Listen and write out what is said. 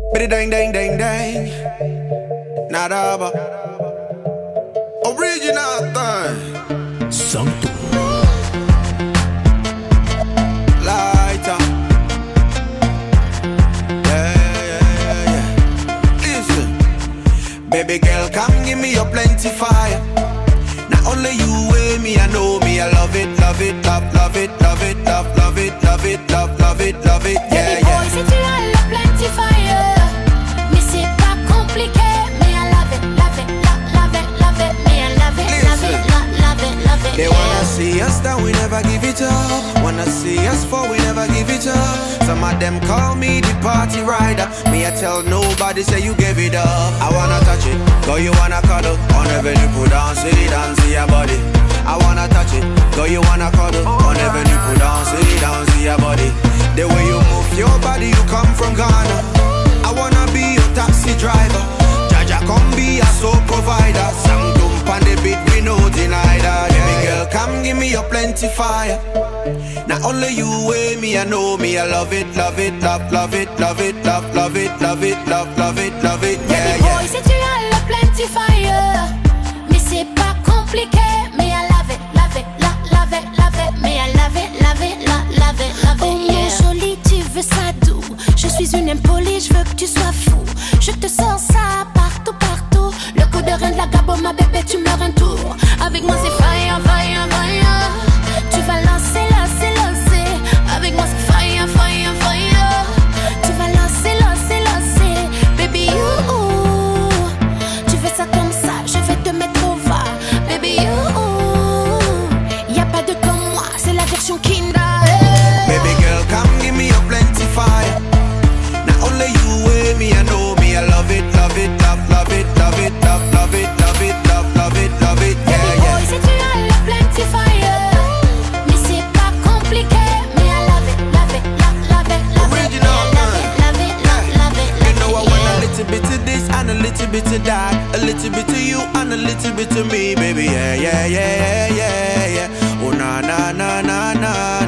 Biddy dang dang dang dang. Nada but original thing. Santo Lighter. Yeah. Listen, baby girl, come give me your plenty fire. Not only you weigh me, I know me, I love it, love it, love it, love it, love it, love it, love it, love it, yeah, baby boy, si tu as le plenty fire. Mais c'est pas compliqué, mais I love it, love it, love it, love it, me I love it, love it, love it, love it. They wanna see us down, we never give it up. Wanna see us fall, we never give it up. Some of them call me the party rider. Me, I tell nobody, say you gave it up. I wanna touch it, girl, you wanna cuddle. On the venue, put down, see your body. I wanna touch it, girl, you wanna cuddle. On the venue, put down, see your body. The way you move your body, you come from Ghana. I wanna be your taxi driver. Jaja, come be a soul provider. Sang dump on the beat, we no deny that. Baby girl, come give me your plenty fire. Not only you weigh me, I know me, I love it, love it, love it, love it, love it, love it, love it, love it, yeah, baby boy, si tu as le plenty fire. Mais c'est pas compliqué, mais I love it, love it, love it, love it, me I love it, love it, love it, love it, oh mon joli, tu veux ça doux. Je suis une impolie, je veux que tu sois fou. Je te sens ça partout, partout. Le coup de rein de la gabo, ma bébé, tu me rends un tour. Avec moi c'est fire, fire, fire. Tu vas lancer, lancer, lancer. Avec moi c'est fire, fire, fire. Tu vas lancer, lancer, lancer. Baby you, tu veux ça comme ça, je vais te mettre au va. Baby you, y'a pas de comme moi, c'est la version Kinder. Baby girl, come give me your plenty fire. Not only you weigh me, I know me, I love it, love it, love it, love it, love it, love it, love it, love it, yeah, baby boy, si tu as le plenty fire. Mais c'est pas compliqué, mais I love it, love it, love it, love it, Original, love it, love it, love it, You know I want a yeah. little bit of this and a little bit of that. A little bit of you and a little bit of me, baby, yeah. Oh na na na na na.